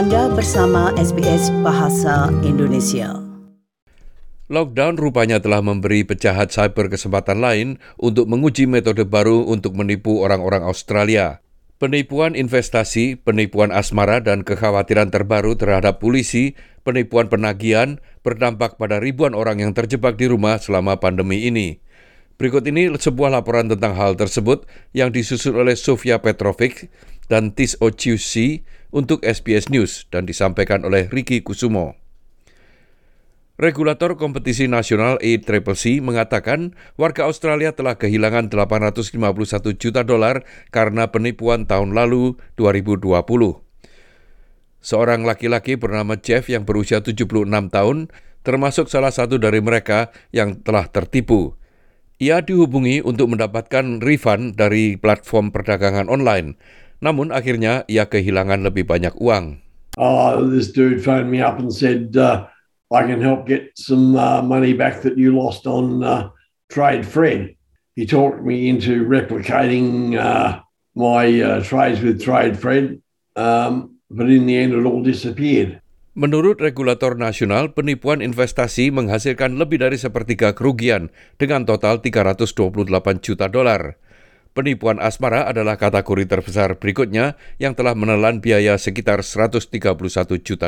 Anda bersama SBS Bahasa Indonesia. Lockdown rupanya telah memberi pejahat cyber kesempatan lain untuk menguji metode baru untuk menipu orang-orang Australia. Penipuan investasi, penipuan asmara dan kekhawatiran terbaru terhadap polisi, penipuan penagihan berdampak pada ribuan orang yang terjebak di rumah selama pandemi ini. Berikut ini sebuah laporan tentang hal tersebut yang disusun oleh Sofia Petrovic dan Tis Ociusi untuk SBS News dan disampaikan oleh Ricky Kusumo. Regulator kompetisi nasional ACCC mengatakan warga Australia telah kehilangan $851 juta karena penipuan tahun lalu 2020. Seorang laki-laki bernama Jeff yang berusia 76 tahun termasuk salah satu dari mereka yang telah tertipu. Ia dihubungi untuk mendapatkan refund dari platform perdagangan online, namun akhirnya ia kehilangan lebih banyak uang. This dude phoned me up and said, I can help get some money back that you lost on Trade Fred. He talked me into replicating my trades with Trade Fred, but in the end it all disappeared. Menurut regulator nasional, penipuan investasi menghasilkan lebih dari sepertiga kerugian dengan total $328 juta. Penipuan asmara adalah kategori terbesar berikutnya yang telah menelan biaya sekitar $131 juta.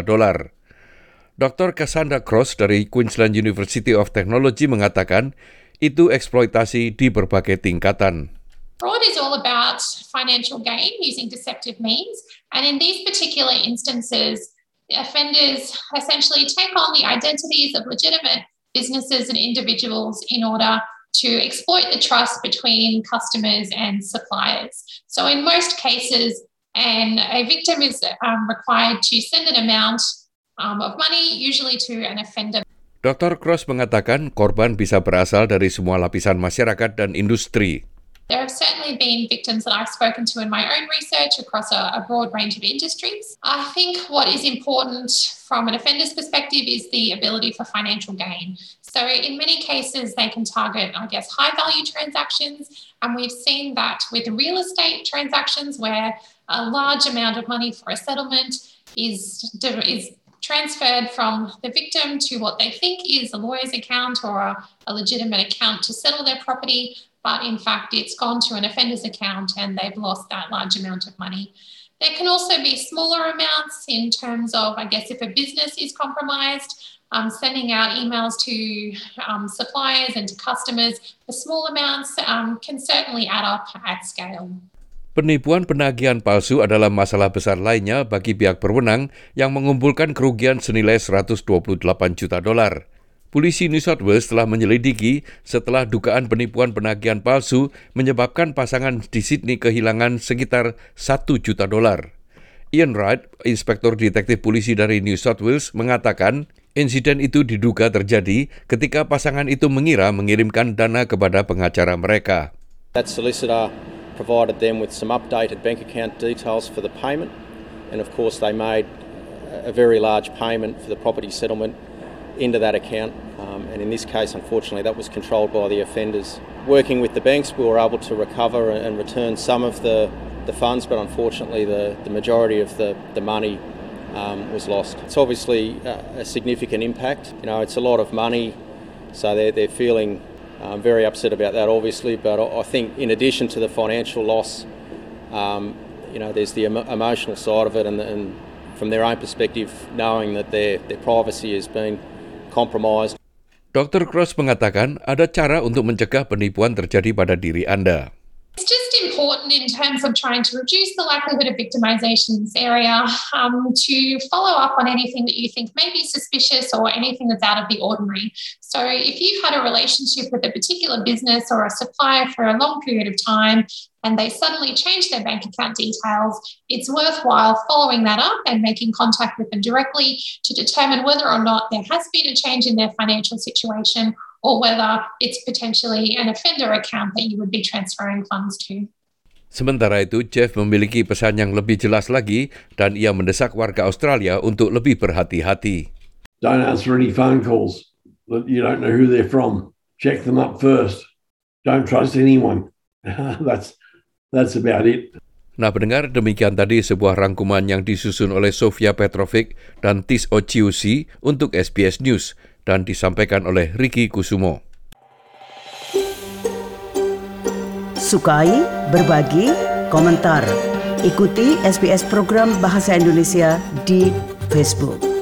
Dr. Cassandra Cross dari Queensland University of Technology mengatakan itu eksploitasi di berbagai tingkatan. Fraud is all about financial gain using deceptive means, and in these particular instances, the offenders essentially take on the identities of legitimate businesses and individuals in order to exploit the trust between customers and suppliers. So in most cases, a victim is required to send an amount of money, usually to an offender. Dr. Cross mengatakan korban bisa berasal dari semua lapisan masyarakat dan industri. There have certainly been victims that I've spoken to in my own research across a broad range of industries. I think what is important from an offender's perspective is the ability for financial gain. So in many cases, they can target, high-value transactions, and we've seen that with real estate transactions where a large amount of money for a settlement is transferred from the victim to what they think is a lawyer's account or a legitimate account to settle their property, but in fact it's gone to an offender's account and they've lost that large amount of money. There can also be smaller amounts in terms of, if a business is compromised, sending out emails to suppliers and to customers for small amounts can certainly add up at scale. Penipuan penagihan palsu adalah masalah besar lainnya bagi pihak berwenang yang mengumpulkan kerugian senilai $128 juta. Polisi New South Wales telah menyelidiki setelah dugaan penipuan penagihan palsu menyebabkan pasangan di Sydney kehilangan sekitar $1 juta. Ian Wright, inspektur detektif polisi dari New South Wales, mengatakan insiden itu diduga terjadi ketika pasangan itu mengira mengirimkan dana kepada pengacara mereka. That solicitor provided them with some updated bank account details for the payment, and of course they made a very large payment for the property settlement into that account, and in this case unfortunately that was controlled by the offenders. Working with the banks, we were able to recover and return some of the funds, but unfortunately the majority of the money was lost. It's obviously a significant impact. It's a lot of money, so they're feeling very upset about that, obviously, but I think in addition to the financial loss, there's the emotional side of it, and from their own perspective, knowing that their privacy has been compromised. Dr. Cross mengatakan ada cara untuk mencegah penipuan terjadi pada diri Anda. It's just important in terms of trying to reduce the likelihood of victimization in this area, to follow up on anything that you think may be suspicious or anything that's out of the ordinary. So if you've had a relationship with a particular business or a supplier for a long period of time and they suddenly change their bank account details, it's worthwhile following that up and making contact with them directly to determine whether or not there has been a change in their financial situation or whether it's potentially an offender account that you would be transferring funds to. Sementara itu, Jeff memiliki pesan yang lebih jelas lagi dan ia mendesak warga Australia untuk lebih berhati-hati. Don't answer any phone calls that you don't know who they're from. Check them up first. Don't trust anyone. That's about it. Nah, pendengar, demikian tadi sebuah rangkuman yang disusun oleh Sofia Petrovic dan Tis Ociusi untuk SBS News dan disampaikan oleh Ricky Kusumo. Sukai, berbagi, komentar. Ikuti SBS program Bahasa Indonesia di Facebook.